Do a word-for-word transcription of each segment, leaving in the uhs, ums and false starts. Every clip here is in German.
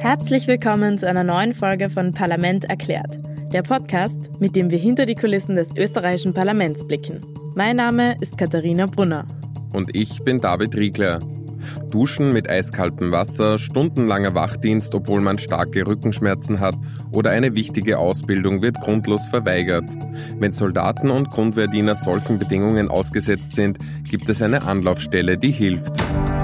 Herzlich willkommen zu einer neuen Folge von Parlament erklärt, der Podcast, mit dem wir hinter die Kulissen des österreichischen Parlaments blicken. Mein Name ist Katharina Brunner. Und ich bin David Riegler. Duschen mit eiskaltem Wasser, stundenlanger Wachdienst, obwohl man starke Rückenschmerzen hat oder eine wichtige Ausbildung wird grundlos verweigert. Wenn Soldaten und Grundwehrdiener solchen Bedingungen ausgesetzt sind, gibt es eine Anlaufstelle, die hilft.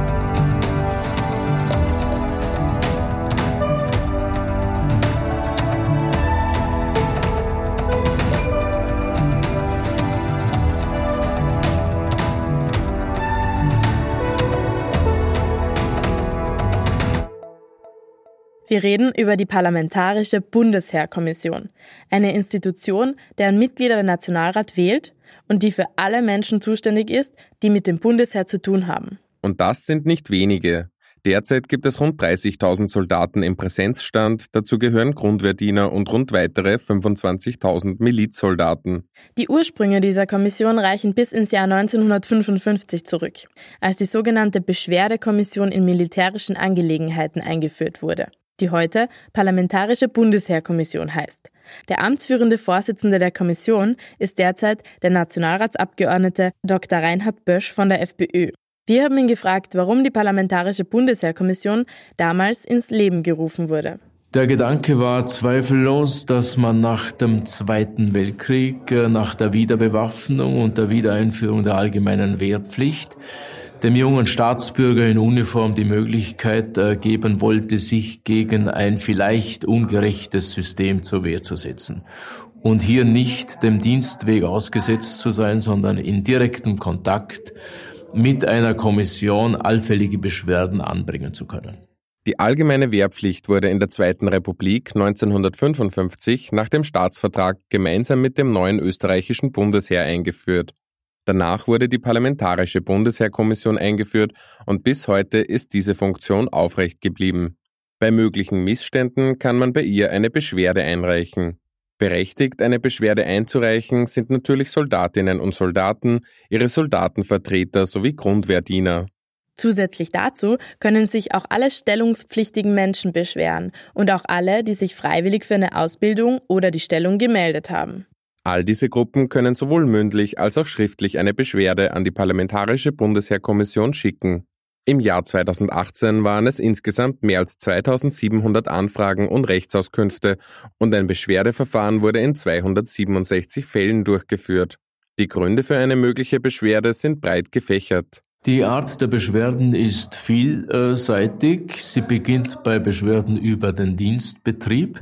Wir reden über die Parlamentarische Bundesheerkommission, eine Institution, deren Mitglieder der Nationalrat wählt und die für alle Menschen zuständig ist, die mit dem Bundesheer zu tun haben. Und das sind nicht wenige. Derzeit gibt es rund dreißigtausend Soldaten im Präsenzstand, dazu gehören Grundwehrdiener und rund weitere fünfundzwanzigtausend Milizsoldaten. Die Ursprünge dieser Kommission reichen bis ins Jahr neunzehnhundertfünfundfünfzig zurück, als die sogenannte Beschwerdekommission in militärischen Angelegenheiten eingeführt wurde, die heute Parlamentarische Bundesheerkommission heißt. Der amtsführende Vorsitzende der Kommission ist derzeit der Nationalratsabgeordnete Doktor Reinhard Bösch von der FPÖ. Wir haben ihn gefragt, warum die Parlamentarische Bundesheerkommission damals ins Leben gerufen wurde. Der Gedanke war zweifellos, dass man nach dem Zweiten Weltkrieg, nach der Wiederbewaffnung und der Wiedereinführung der allgemeinen Wehrpflicht dem jungen Staatsbürger in Uniform die Möglichkeit geben wollte, sich gegen ein vielleicht ungerechtes System zur Wehr zu setzen. Und hier nicht dem Dienstweg ausgesetzt zu sein, sondern in direktem Kontakt mit einer Kommission allfällige Beschwerden anbringen zu können. Die allgemeine Wehrpflicht wurde in der Zweiten Republik neunzehnhundertfünfundfünfzig nach dem Staatsvertrag gemeinsam mit dem neuen österreichischen Bundesheer eingeführt. Danach wurde die Parlamentarische Bundesheerkommission eingeführt und bis heute ist diese Funktion aufrecht geblieben. Bei möglichen Missständen kann man bei ihr eine Beschwerde einreichen. Berechtigt, eine Beschwerde einzureichen, sind natürlich Soldatinnen und Soldaten, ihre Soldatenvertreter sowie Grundwehrdiener. Zusätzlich dazu können sich auch alle stellungspflichtigen Menschen beschweren und auch alle, die sich freiwillig für eine Ausbildung oder die Stellung gemeldet haben. All diese Gruppen können sowohl mündlich als auch schriftlich eine Beschwerde an die Parlamentarische Bundesheerkommission schicken. Im Jahr zweitausendachtzehn waren es insgesamt mehr als zweitausendsiebenhundert Anfragen und Rechtsauskünfte und ein Beschwerdeverfahren wurde in zweihundertsiebenundsechzig Fällen durchgeführt. Die Gründe für eine mögliche Beschwerde sind breit gefächert. Die Art der Beschwerden ist vielseitig. Sie beginnt bei Beschwerden über den Dienstbetrieb,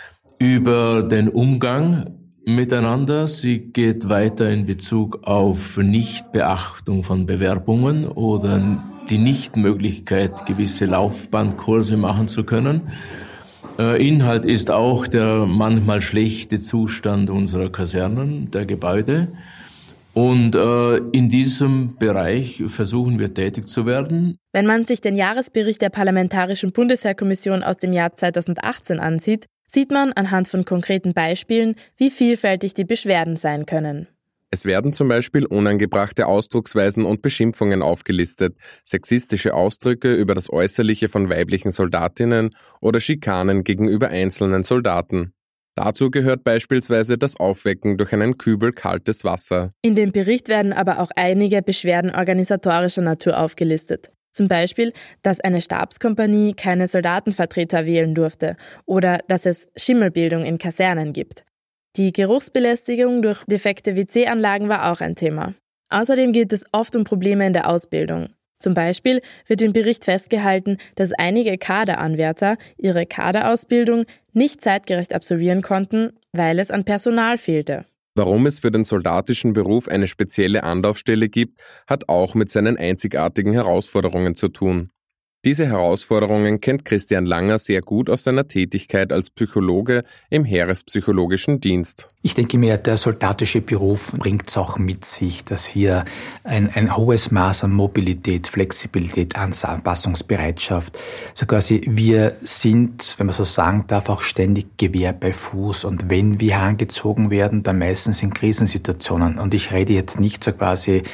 über den Umgang miteinander. Sie geht weiter in Bezug auf Nichtbeachtung von Bewerbungen oder die Nichtmöglichkeit, gewisse Laufbahnkurse machen zu können. Inhalt ist auch der manchmal schlechte Zustand unserer Kasernen, der Gebäude. Und äh, in diesem Bereich versuchen wir tätig zu werden. Wenn man sich den Jahresbericht der Parlamentarischen Bundesheerkommission aus dem Jahr zweitausendachtzehn ansieht, sieht man anhand von konkreten Beispielen, wie vielfältig die Beschwerden sein können. Es werden zum Beispiel unangebrachte Ausdrucksweisen und Beschimpfungen aufgelistet, sexistische Ausdrücke über das Äußerliche von weiblichen Soldatinnen oder Schikanen gegenüber einzelnen Soldaten. Dazu gehört beispielsweise das Aufwecken durch einen Kübel kaltes Wasser. In dem Bericht werden aber auch einige Beschwerden organisatorischer Natur aufgelistet. Zum Beispiel, dass eine Stabskompanie keine Soldatenvertreter wählen durfte oder dass es Schimmelbildung in Kasernen gibt. Die Geruchsbelästigung durch defekte W C-Anlagen war auch ein Thema. Außerdem geht es oft um Probleme in der Ausbildung. Zum Beispiel wird im Bericht festgehalten, dass einige Kaderanwärter ihre Kaderausbildung nicht zeitgerecht absolvieren konnten, weil es an Personal fehlte. Warum es für den soldatischen Beruf eine spezielle Anlaufstelle gibt, hat auch mit seinen einzigartigen Herausforderungen zu tun. Diese Herausforderungen kennt Christian Langer sehr gut aus seiner Tätigkeit als Psychologe im Heerespsychologischen Dienst. Ich denke mir, der soldatische Beruf bringt es auch mit sich, dass hier ein, ein hohes Maß an Mobilität, Flexibilität, Anpassungsbereitschaft, so quasi wir sind, wenn man so sagen darf, auch ständig Gewehr bei Fuß und wenn wir herangezogen werden, dann meistens in Krisensituationen und ich rede jetzt nicht so quasi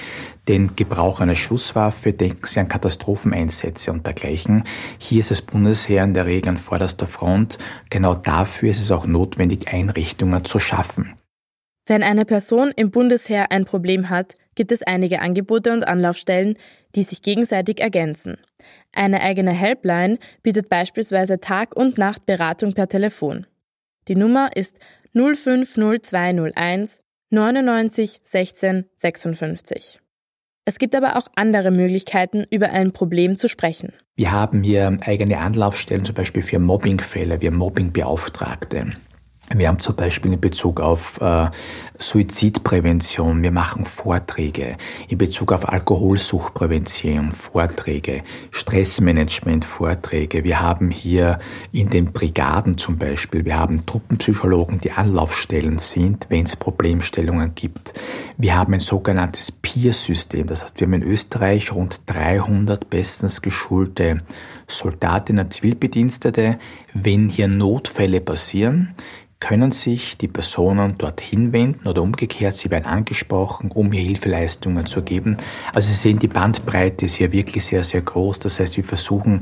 den Gebrauch einer Schusswaffe, denken Sie an Katastropheneinsätze und dergleichen. Hier ist das Bundesheer in der Regel an vorderster Front. Genau dafür ist es auch notwendig, Einrichtungen zu schaffen. Wenn eine Person im Bundesheer ein Problem hat, gibt es einige Angebote und Anlaufstellen, die sich gegenseitig ergänzen. Eine eigene Helpline bietet beispielsweise Tag- und Nachtberatung per Telefon. Die Nummer ist null fünf null zwei null eins neunundneunzig sechzehn sechsundfünfzig. Es gibt aber auch andere Möglichkeiten, über ein Problem zu sprechen. Wir haben hier eigene Anlaufstellen, zum Beispiel für Mobbingfälle, wir Mobbingbeauftragte. Wir haben zum Beispiel in Bezug auf äh, Suizidprävention, wir machen Vorträge, in Bezug auf Alkoholsuchtprävention Vorträge, Stressmanagement Vorträge. Wir haben hier in den Brigaden zum Beispiel, wir haben Truppenpsychologen, die Anlaufstellen sind, wenn es Problemstellungen gibt. Wir haben ein sogenanntes Peer-System, das heißt, wir haben in Österreich rund dreihundert bestens geschulte Soldatinnen und Zivilbedienstete. Wenn hier Notfälle passieren, können sich die Personen dorthin wenden oder umgekehrt, sie werden angesprochen, um hier Hilfeleistungen zu geben. Also Sie sehen, die Bandbreite ist hier wirklich sehr, sehr groß. Das heißt, wir versuchen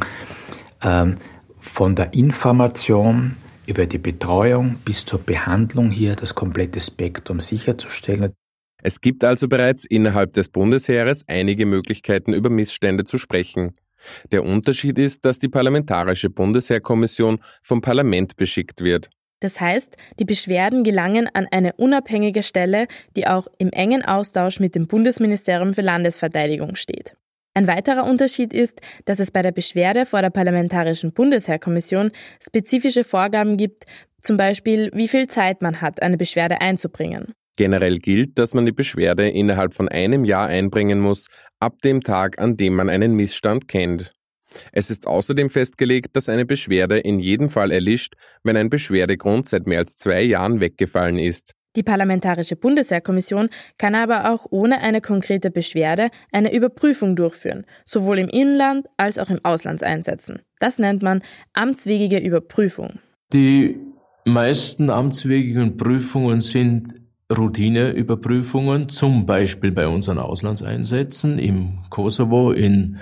ähm, von der Information über die Betreuung bis zur Behandlung hier das komplette Spektrum sicherzustellen. Es gibt also bereits innerhalb des Bundesheeres einige Möglichkeiten, über Missstände zu sprechen. Der Unterschied ist, dass die Parlamentarische Bundesheerkommission vom Parlament beschickt wird. Das heißt, die Beschwerden gelangen an eine unabhängige Stelle, die auch im engen Austausch mit dem Bundesministerium für Landesverteidigung steht. Ein weiterer Unterschied ist, dass es bei der Beschwerde vor der Parlamentarischen Bundesheerkommission spezifische Vorgaben gibt, zum Beispiel wie viel Zeit man hat, eine Beschwerde einzubringen. Generell gilt, dass man die Beschwerde innerhalb von einem Jahr einbringen muss, ab dem Tag, an dem man einen Missstand kennt. Es ist außerdem festgelegt, dass eine Beschwerde in jedem Fall erlischt, wenn ein Beschwerdegrund seit mehr als zwei Jahren weggefallen ist. Die Parlamentarische Bundesheerkommission kann aber auch ohne eine konkrete Beschwerde eine Überprüfung durchführen, sowohl im Inland als auch im Auslandseinsätzen. Das nennt man amtswegige Überprüfung. Die meisten amtswegigen Prüfungen sind Routineüberprüfungen, zum Beispiel bei unseren Auslandseinsätzen im Kosovo, in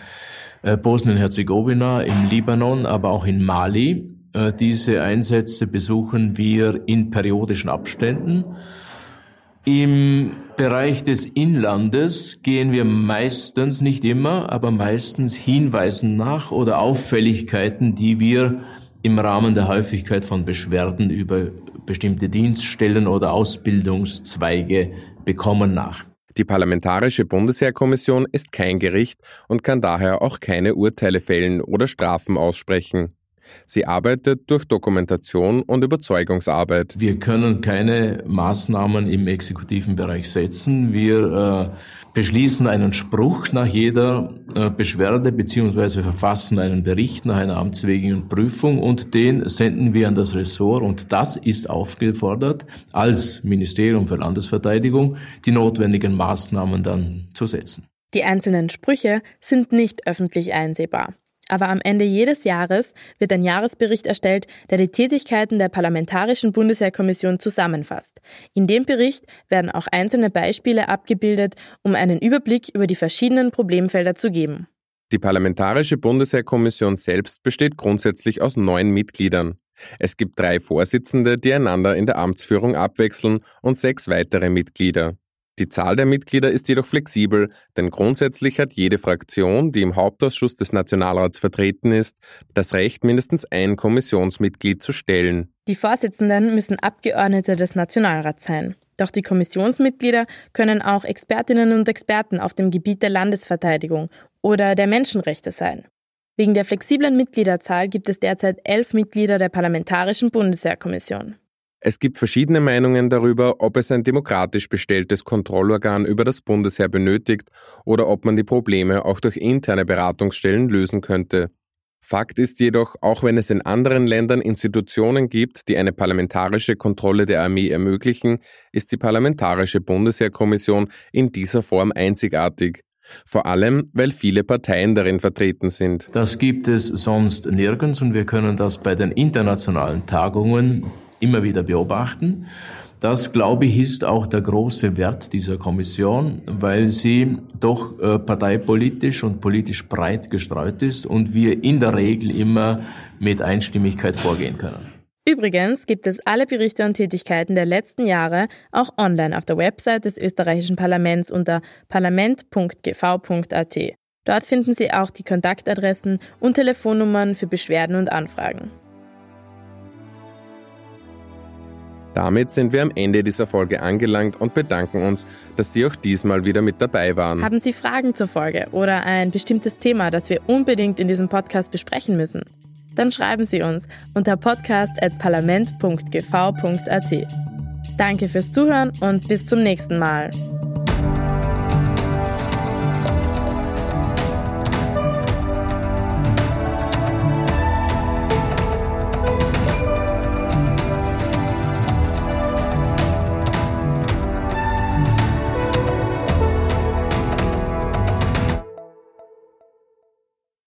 Bosnien-Herzegowina, im Libanon, aber auch in Mali. Diese Einsätze besuchen wir in periodischen Abständen. Im Bereich des Inlandes gehen wir meistens, nicht immer, aber meistens Hinweisen nach oder Auffälligkeiten, die wir im Rahmen der Häufigkeit von Beschwerden über bestimmte Dienststellen oder Ausbildungszweige bekommen nach. Die Parlamentarische Bundesheerkommission ist kein Gericht und kann daher auch keine Urteile fällen oder Strafen aussprechen. Sie arbeitet durch Dokumentation und Überzeugungsarbeit. Wir können keine Maßnahmen im exekutiven Bereich setzen. Wir äh, beschließen einen Spruch nach jeder äh, Beschwerde bzw. verfassen einen Bericht nach einer amtswegigen Prüfung und den senden wir an das Ressort und das ist aufgefordert, als Ministerium für Landesverteidigung die notwendigen Maßnahmen dann zu setzen. Die einzelnen Sprüche sind nicht öffentlich einsehbar. Aber am Ende jedes Jahres wird ein Jahresbericht erstellt, der die Tätigkeiten der Parlamentarischen Bundesheerkommission zusammenfasst. In dem Bericht werden auch einzelne Beispiele abgebildet, um einen Überblick über die verschiedenen Problemfelder zu geben. Die Parlamentarische Bundesheerkommission selbst besteht grundsätzlich aus neun Mitgliedern. Es gibt drei Vorsitzende, die einander in der Amtsführung abwechseln, und sechs weitere Mitglieder. Die Zahl der Mitglieder ist jedoch flexibel, denn grundsätzlich hat jede Fraktion, die im Hauptausschuss des Nationalrats vertreten ist, das Recht, mindestens ein Kommissionsmitglied zu stellen. Die Vorsitzenden müssen Abgeordnete des Nationalrats sein. Doch die Kommissionsmitglieder können auch Expertinnen und Experten auf dem Gebiet der Landesverteidigung oder der Menschenrechte sein. Wegen der flexiblen Mitgliederzahl gibt es derzeit elf Mitglieder der Parlamentarischen Bundesheerkommission. Es gibt verschiedene Meinungen darüber, ob es ein demokratisch bestelltes Kontrollorgan über das Bundesheer benötigt oder ob man die Probleme auch durch interne Beratungsstellen lösen könnte. Fakt ist jedoch, auch wenn es in anderen Ländern Institutionen gibt, die eine parlamentarische Kontrolle der Armee ermöglichen, ist die Parlamentarische Bundesheerkommission in dieser Form einzigartig. Vor allem, weil viele Parteien darin vertreten sind. Das gibt es sonst nirgends und wir können das bei den internationalen Tagungen immer wieder beobachten. Das, glaube ich, ist auch der große Wert dieser Kommission, weil sie doch äh, parteipolitisch und politisch breit gestreut ist und wir in der Regel immer mit Einstimmigkeit vorgehen können. Übrigens gibt es alle Berichte und Tätigkeiten der letzten Jahre auch online auf der Website des österreichischen Parlaments unter parlament punkt g v punkt a t. Dort finden Sie auch die Kontaktadressen und Telefonnummern für Beschwerden und Anfragen. Damit sind wir am Ende dieser Folge angelangt und bedanken uns, dass Sie auch diesmal wieder mit dabei waren. Haben Sie Fragen zur Folge oder ein bestimmtes Thema, das wir unbedingt in diesem Podcast besprechen müssen? Dann schreiben Sie uns unter podcast at parlament punkt g v punkt a t. Danke fürs Zuhören und bis zum nächsten Mal.